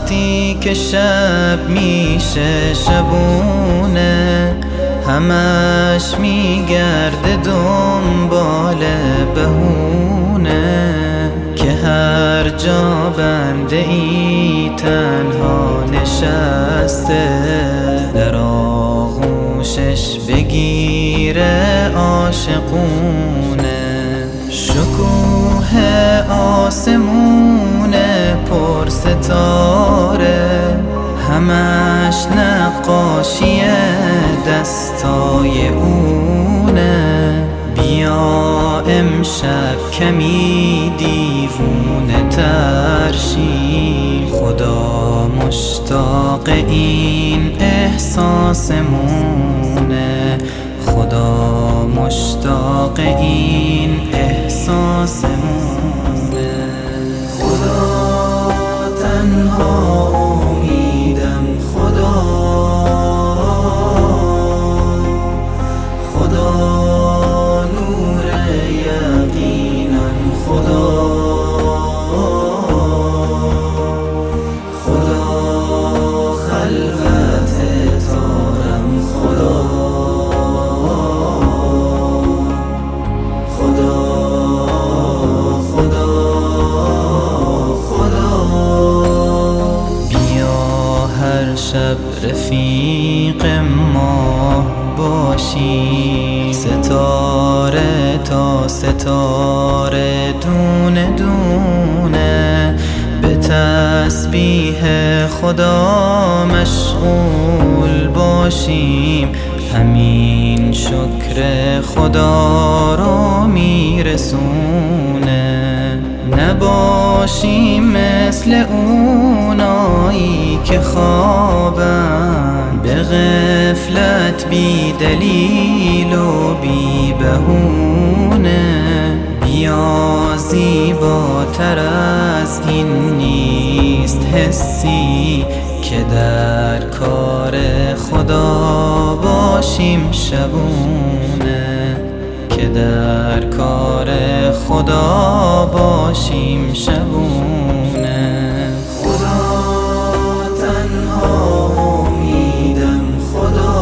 وقتی که شب میشه شبونه، همش میگرده دنبال بهونه که هر جا بنده ای تنها نشسته، در آغوشش بگیره عاشقونه. شکوه آسمون پر ستاره، همش نقاشی دستای اونه. بیا امشب کمی دیوونه تر شیم، خدا مشتاق این احساسمونه، خدا مشتاق این احساسمونه. خدا تنها امیدم، خدا نور یقینم، خدا خلوت تارم، خدا شب رفیق ماه باشی، ستاره تا ستاره دونه دونه به تسبیح خدا مشغول باشیم. همین شکر خدا رو میرسونه، نباشیم مثل اونایی که خوابن به غفلت بی دلیل و بی بهونه. بیا زیباتر از این نیست حسی که در کار خدا باشیم شبونه، که در کار خدا باشیم شبونه. خدا تنها امیدم، خدا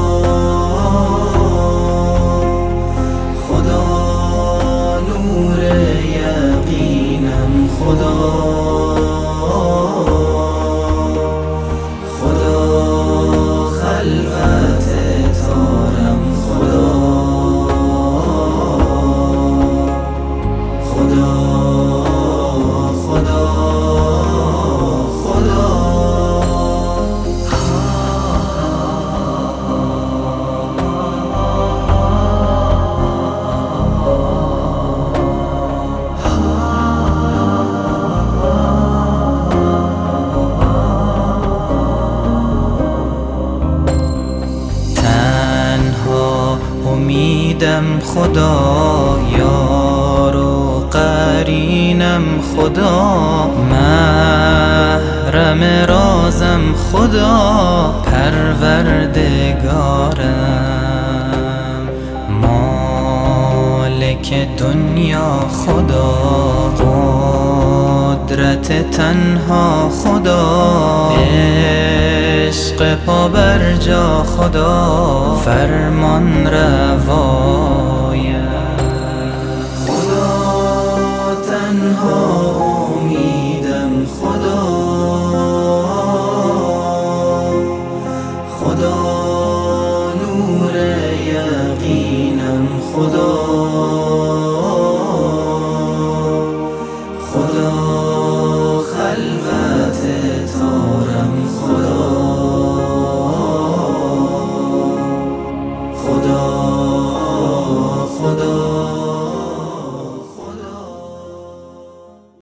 نور یقینم، خدا خلوت تارم، خدا امیدم، خدا یار و قرینم، خدا محرم رازم، خدا پروردگارم، مالک دنیا، خدا قدرت تنها، خدا عشق پابرجا، خدا فرمان روایت.